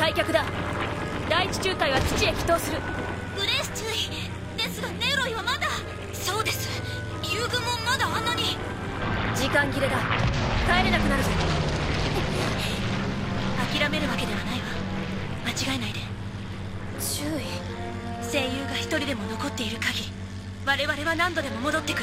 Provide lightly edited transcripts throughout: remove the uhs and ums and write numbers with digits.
退却だ。第一中隊は基地へ帰投する。 グレース注意ですが、ネロイはまだ。そうです、友軍もまだあんなに。 時間切れだ。帰れなくなるぞ。 諦めるわけではないわ。間違えないで。 注意。 声優が一人でも残っている限り、我々は何度でも戻ってくる。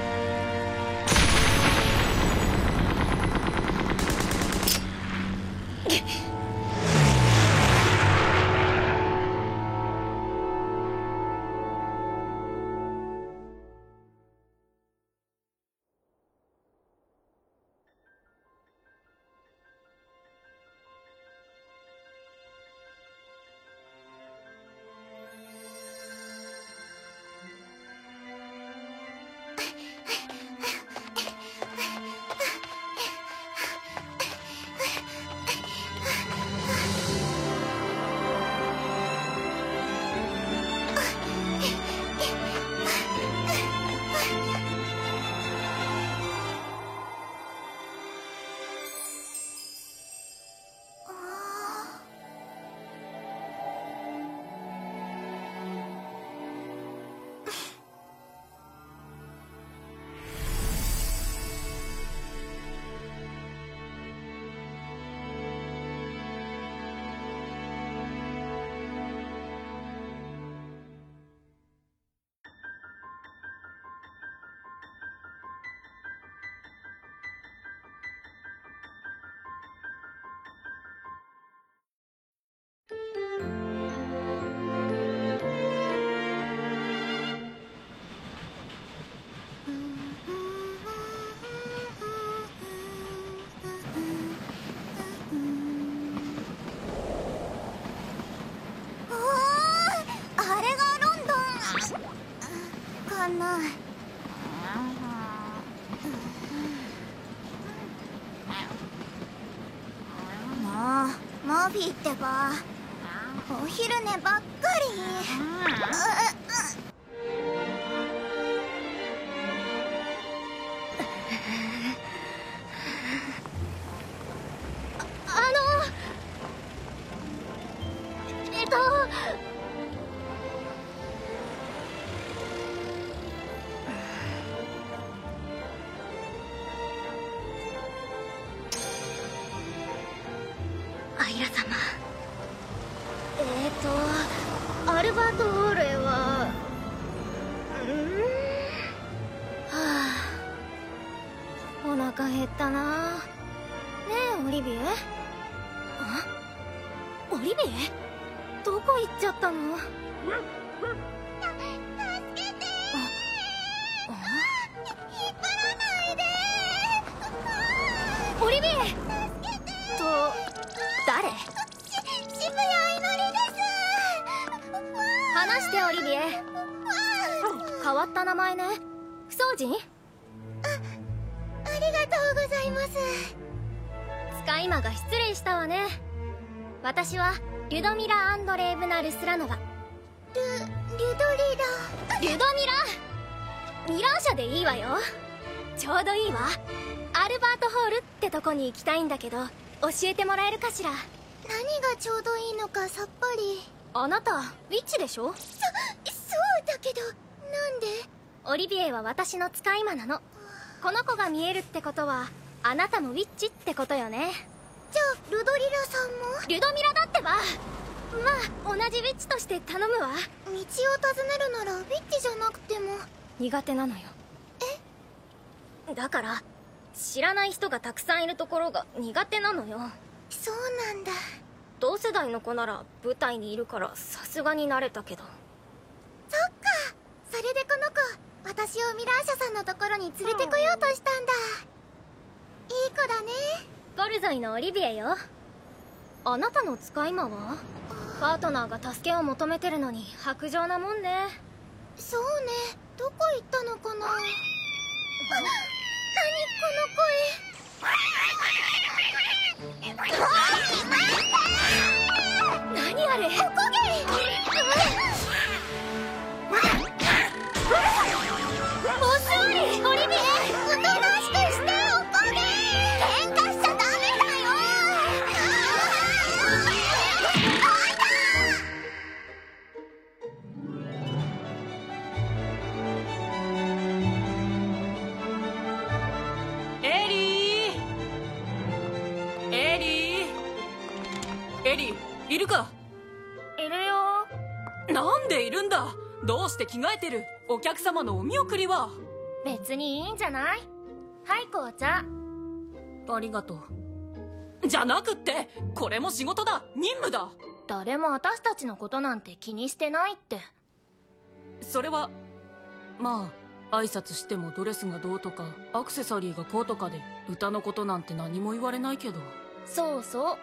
マフィーってば、お昼寝ばっかり。 アイラ様。アルバート・オーレははあ、お腹減ったな。ねえオリビエ。オリビエどこ行っちゃったの？助けてー。引っ張らないでー。オリビエと誰？渋谷いのりです。話してオリビエ。変わった名前ね。不相人？ありがとうございます。使い魔が失礼したわね。私はリュドミラ・アンドレーブナ・ルスラノバ。リュドミラミラーシャでいいわよ。ちょうどいいわ。アルバートホールってとこに行きたいんだけど、教えてもらえるかしら。 何がちょうどいいのかさっぱり。 あなたウィッチでしょ？ そうだけど、なんで？ オリビエは私の使い魔なの。この子が見えるってことはあなたもウィッチってことよね。 じゃあルドリラさんも？ リュドミラだってば。まあ同じウィッチとして頼むわ。 道を尋ねるならウィッチじゃなくても。 苦手なのよ。だから知らない人がたくさんいるところが苦手なのよ。 そうなんだ。 同世代の子なら舞台にいるからさすがに慣れたけど。 そっか、それでこの子私をミラーシャさんのところに連れてこようとしたんだ。いい子だね。 ボルゾイのオリビエよ。あなたの使い魔は？パートナーが助けを求めてるのに薄情なもんね。 そうね、どこ行ったのかな。何この声。何あれ。おこげ。遅いオリビエ。 おとなしくしておこげ。喧嘩しちゃダメだよ。 エリーいるか？ いるよ。 なんでいるんだ？どうして着替えてる？お客様のお見送りは？ 別にいいんじゃない？はい紅茶。 ありがとう。じゃなくって、これも仕事だ、任務だ。 誰も私たちのことなんて気にしてないって。 それはまあ挨拶してもドレスがどうとかアクセサリーがこうとかで歌のことなんて何も言われないけど。 そうそう。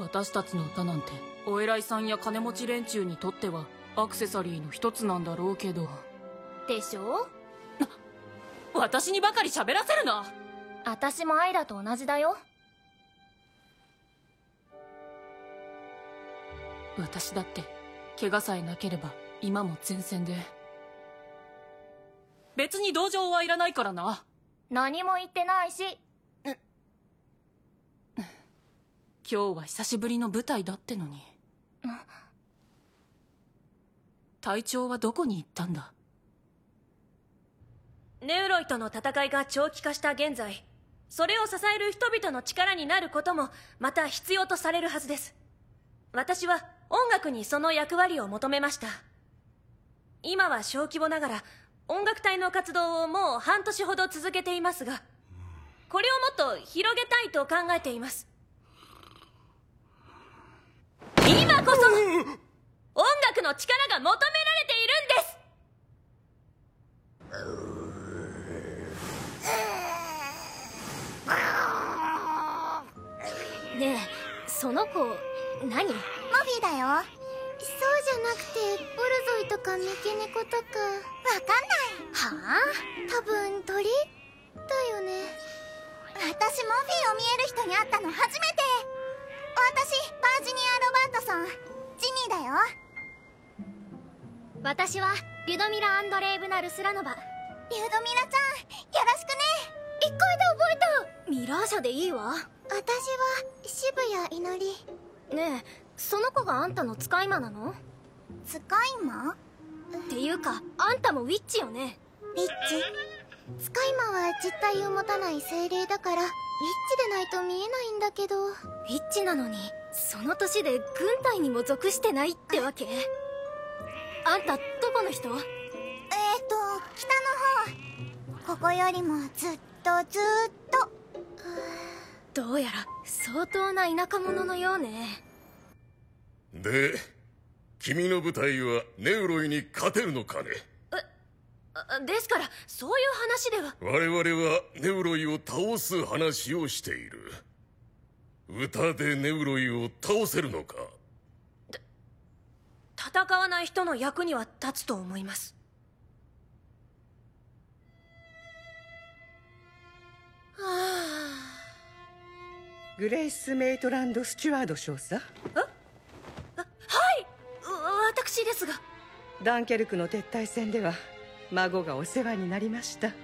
私たちの歌なんてお偉いさんや金持ち連中にとってはアクセサリーの一つなんだろうけど。 でしょ？ 私にばかり喋らせるな。 私もアイラと同じだよ。 私だって怪我さえなければ今も前線で。別に同情はいらないからな。 何も言ってないし。 今日は久しぶりの舞台だってのに。隊長はどこに行ったんだ？ ネウロイとの戦いが長期化した現在、それを支える人々の力になることもまた必要とされるはずです。私は音楽にその役割を求めました。今は小規模ながら音楽隊の活動をもう半年ほど続けていますが、これをもっと広げたいと考えています。今こそ音楽の力が求められているんです。 ねえ、その子何？ モフィーだよ。そうじゃなくてボルゾイとかメケネコとかわかんない。はあ？多分鳥だよね。私モフィーを見える人に会ったの初めて。私バージニア・ロバートソン、ジニーだよ。 私はリュドミラ・アンドレイブナル・スラノバ。 リュドミラちゃん、よろしくね。 一回で覚えた。ミラーシャでいいわ。 私は渋谷いのり。 ねえ、その子があんたの使い魔なの？ 使い魔？ っていうか、あんたもウィッチよね。 ウィッチ？使い魔は実体を持たない精霊だからウィッチでないと見えないんだけど。 ウィッチなのにその年で軍隊にも属してないってわけ？あんたどこの人？ 北の方。ここよりもずっとずっと。 どうやら相当な田舎者のようね。 で、君の部隊はネウロイに勝てるのかね？ ですからそういう話では。 我々はネウロイを倒す話をしている。歌でネウロイを倒せるのか？ 戦わない人の役には立つと思います。 グレイス・メイトランド・スチュワード少佐。 はい、私ですが。 ダンケルクの撤退戦では孫がお世話になりました。 は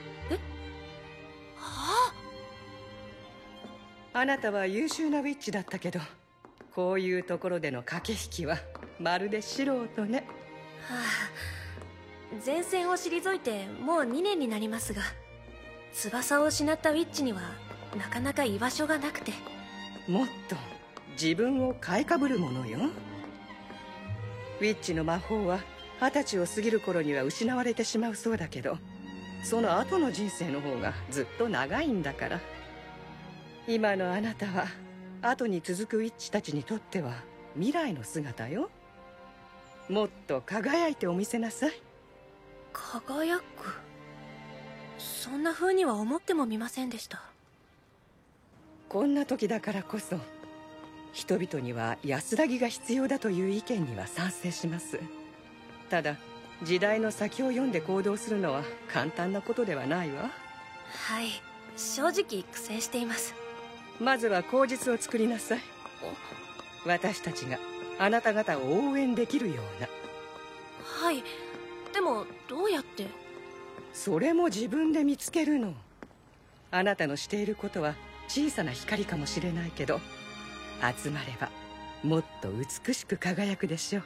あ？ あなたは優秀なウィッチだったけど、こういうところでの駆け引きはまるで素人ね。 はあ、前線を退いてもう2年になりますが、翼を失ったウィッチにはなかなか居場所がなくて。 もっと自分を買いかぶるものよ。ウィッチの魔法は20歳を過ぎる頃には失われてしまうそうだけど、その後の人生の方がずっと長いんだから。今のあなたは後に続くウィッチたちにとっては未来の姿よ。もっと輝いてお見せなさい。 輝く？そんな風には思ってもみませんでした。 こんな時だからこそ人々には安らぎが必要だという意見には賛成します。ただ時代の先を読んで行動するのは簡単なことではないわ。 はい、正直苦戦しています。 まずは口実を作りなさい。私たちがあなた方を応援できるような。 はい、でもどうやって？ それも自分で見つけるの。あなたのしていることは小さな光かもしれないけど、集まればもっと美しく輝くでしょう。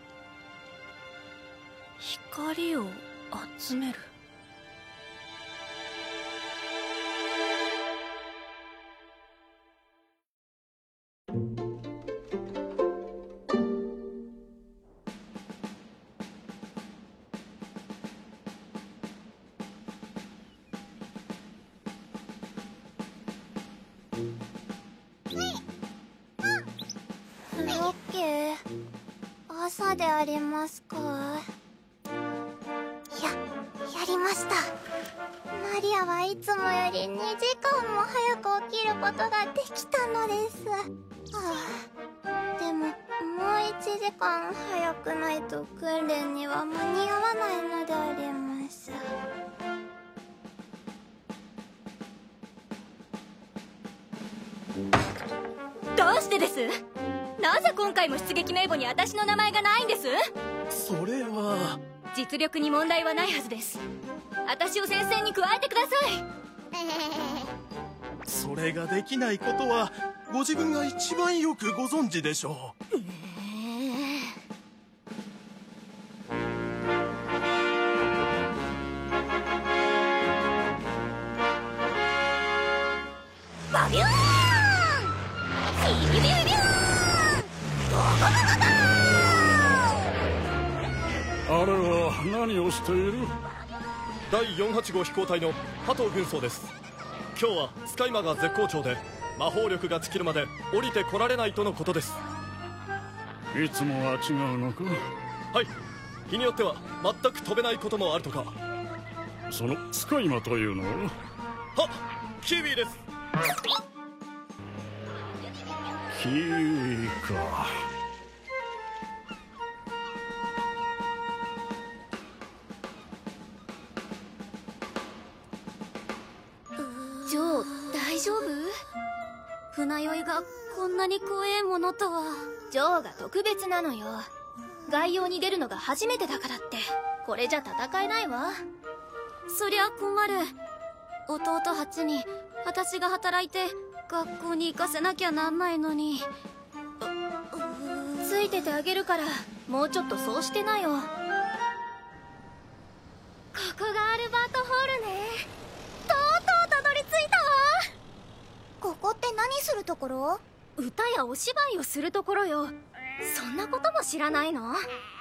光を集める。 朝でありますか？やりました。マリアはいつもより2時間も早く起きることができたのです。でももう1時間早くないと訓練には間に合わないのであります。 どうしてです？なぜ今回も出撃名簿に私の名前がないんです？ それは実力に問題はないはずです。私を戦線に加えてください。 それができないことはご自分が一番よくご存知でしょう。 バビューン！ビビビビビューン！ あれは何をしている？ 第48号飛行隊の加藤軍曹です。今日は使い魔が絶好調で魔法力が尽きるまで降りてこられないとのことです。 いつもは違うのか？ はい、日によっては全く飛べないこともあるとか。 その使い魔というのは？ は、キーウィです。 キーウィか。 ジョー、大丈夫？船酔いがこんなに怖えものとは。ジョーが特別なのよ。外洋に出るのが初めてだからってこれじゃ戦えないわ。そりゃ困る。弟8に私が働いて学校に行かせなきゃなんないのに。ついててあげるからもうちょっとそうしてなよ。ここがアルバートホールね。とうとうたどり着いたわ。 ここって何するところ？ 歌やお芝居をするところよ。そんなことも知らないの？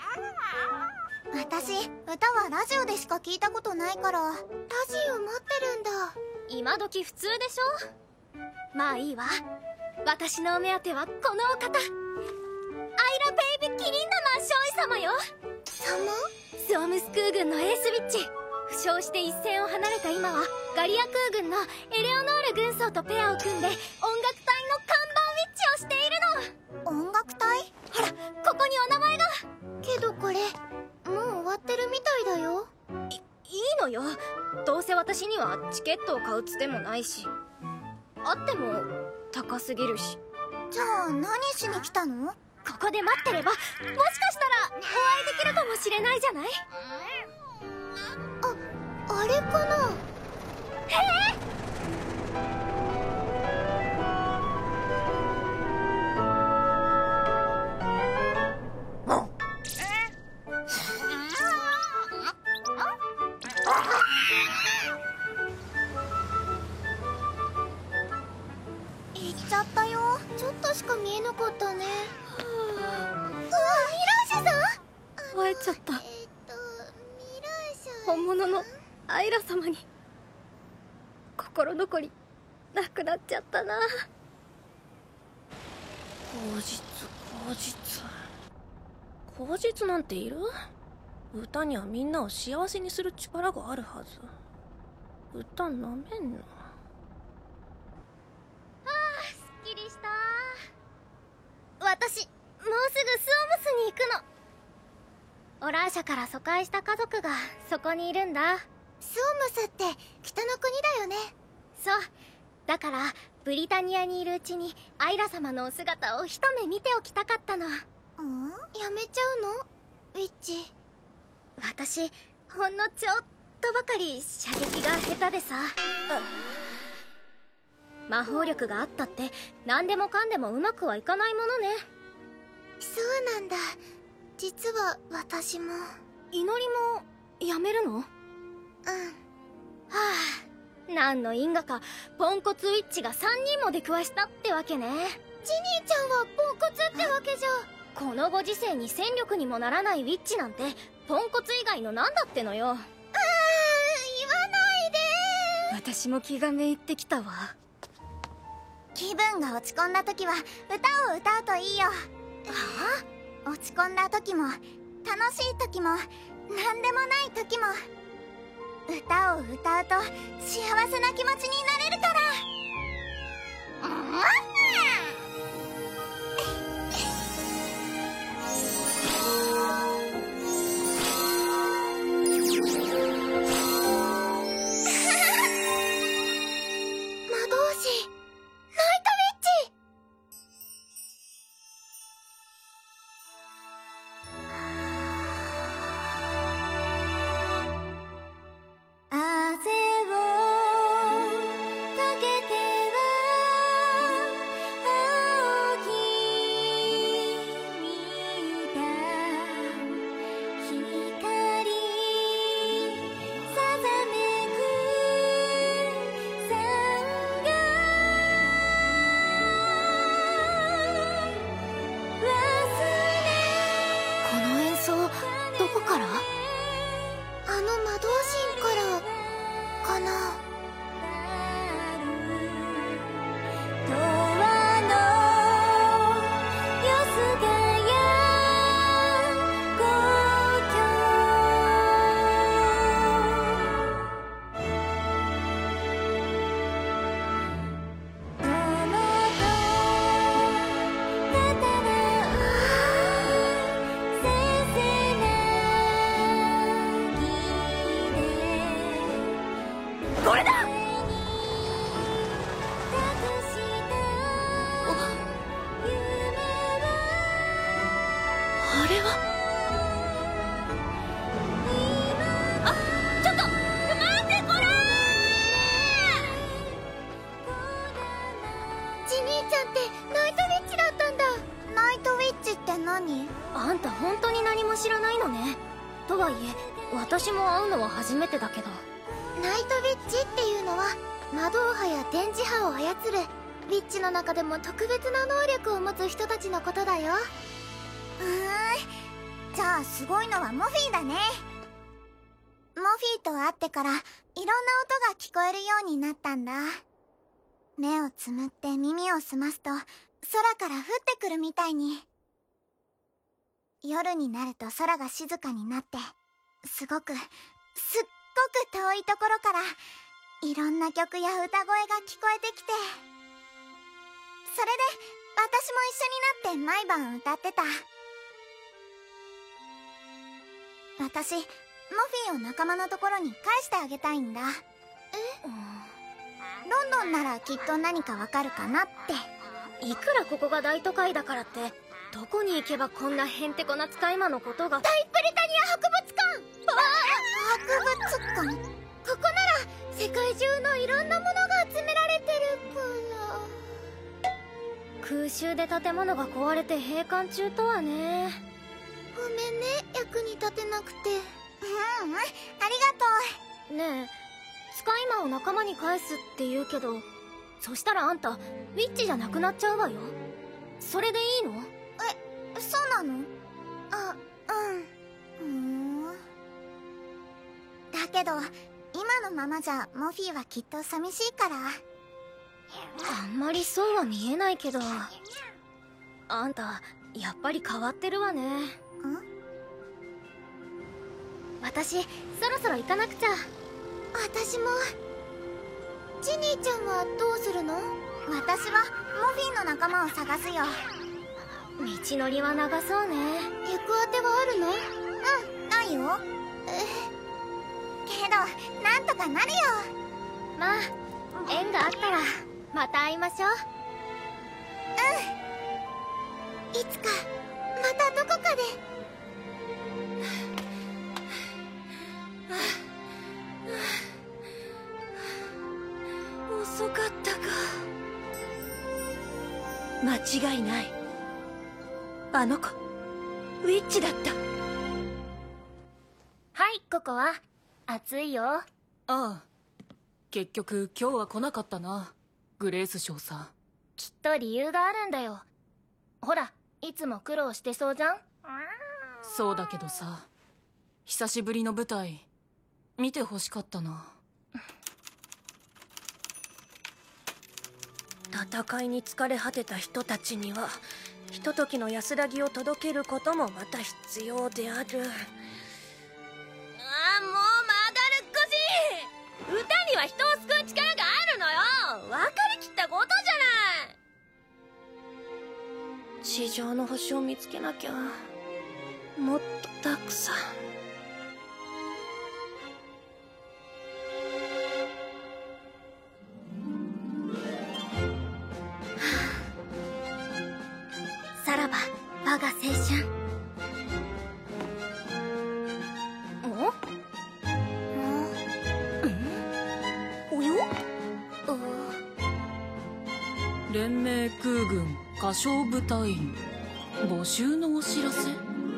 私、歌はラジオでしか聞いたことないから、ラジオ持ってるんだ。 今時普通でしょ。まあいいわ。私のお目当てはこのお方、アイラ・ベイビ・キリンダマン少尉様よ。 様？ スオムス空軍のエースウィッチ。負傷して一線を離れた今はガリア空軍のエレオノール軍曹とペアを組んで音楽隊の看板ウィッチをしているの。 音楽隊？ ほら、ここにお名前が。 けどこれもう終わってるみたいだよ。 いいのよ。どうせ私にはチケットを買うつてもないし、あっても高すぎるし。 じゃあ何しに来たの？ ここで待ってればもしかしたらお会いできるかもしれないじゃない。 あれかな？行っちゃったよ。ちょっとしか見えなかったね。うわ、ミラーシュさん？ 会えちゃった。 ミラーシュ本物のアイラ様に心残りなくなっちゃったな。 口実なんている？歌にはみんなを幸せにする力があるはず。歌なめんの？ すっきりした。私もうすぐスオムスに行くの。オラーシャから疎開した家族がそこにいるんだ。 スオムスって北の国だよね。 そうだからブリタニアにいるうちにアイラ様のお姿を一目見ておきたかったの。 やめちゃうの？ウィッチ。 私ほんのちょっとばかり射撃が下手でさ。魔法力があったって何でもかんでもうまくはいかないものね。 そうなんだ。実は私も。 祈りもやめるの？何の因果かポンコツウィッチが3人も出くわしたってわけね。 ジニーちゃんはポンコツってわけじゃ。 このご時世に戦力にもならないウィッチなんてポンコツ以外の何だってのよ。 言わないで。 私も気がめいってきたわ。 気分が落ち込んだ時は歌を歌うといいよ。 落ち込んだ時も楽しい時も何でもない時も歌を歌うと幸せな気持ちになれるから。 あんた本当に何も知らないのね。とはいえ私も会うのは初めてだけど。 ナイトウィッチっていうのは魔導派や電磁波を操るウィッチの中でも特別な能力を持つ人たちのことだよ。じゃあすごいのはモフィーだね。モフィーと会ってからいろんな音が聞こえるようになったんだ。目をつむって耳を澄ますと空から降ってくるみたいに。夜になると空が静かになってすっごく遠いところからいろんな曲や歌声が聞こえてきて、それで私も一緒になって毎晩歌ってた。私モフィーを仲間のところに返してあげたいんだ。ロンドンならきっと何かわかるかなって。 いくらここが大都会だからってどこに行けばこんなへんてこな使い魔のことが。 大ブリタニア博物館。博物館。ここなら世界中のいろんなものが集められてるから。 空襲で建物が壊れて閉館中とはね。 ごめんね、役に立てなくて。ありがとう。ねえ、使い魔を仲間に返すって言うけど、そしたらあんたウィッチじゃなくなっちゃうわよ。それでいいの？ そうなの？だけど今のままじゃモフィーはきっと寂しいから。 あんまりそうは見えないけど、あんたやっぱり変わってるわね。私そろそろ行かなくちゃ。 私も。ジニーちゃんはどうするの？私はモフィーの仲間を探すよ。 道のりは長そうね。 行くあてはあるの？ないよ。けどなんとかなるよ。 まあ縁があったらまた会いましょう。 いつかまたどこかで。 遅かったか。間違いない。あの子ウィッチだった。 はい、ここは暑いよ。 ああ、結局今日は来なかったな、グレース少佐。 きっと理由があるんだよ。ほら、いつも苦労してそうじゃん。 そうだけどさ、久しぶりの舞台見てほしかったな。 戦いに疲れ果てた人たちにはひとときの安らぎを届けることもまた必要である。ああ、もう曲がるっこしい。歌には人を救う力があるのよ。分かりきったことじゃない。地上の星を見つけなきゃ。もっとたくさん。 さらば我が青春。 およ？ 連盟空軍歌唱部隊員募集のお知らせ。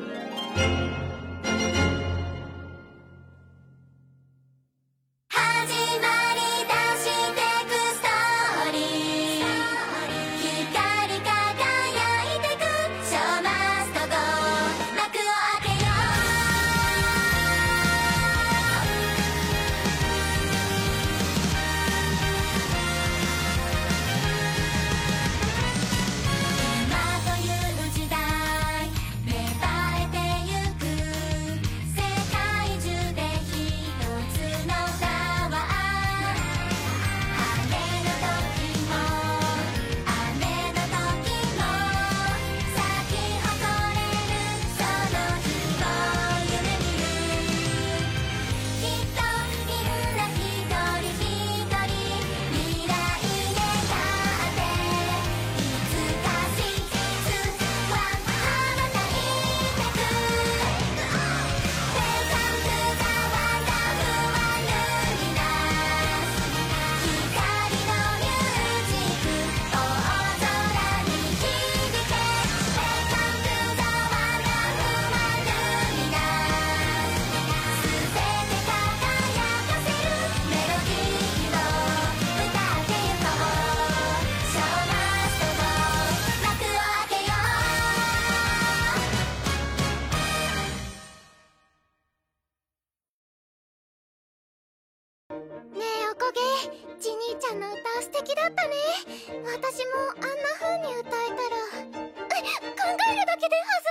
ジニーちゃんの歌素敵だったね。私もあんな風に歌えたら考えるだけで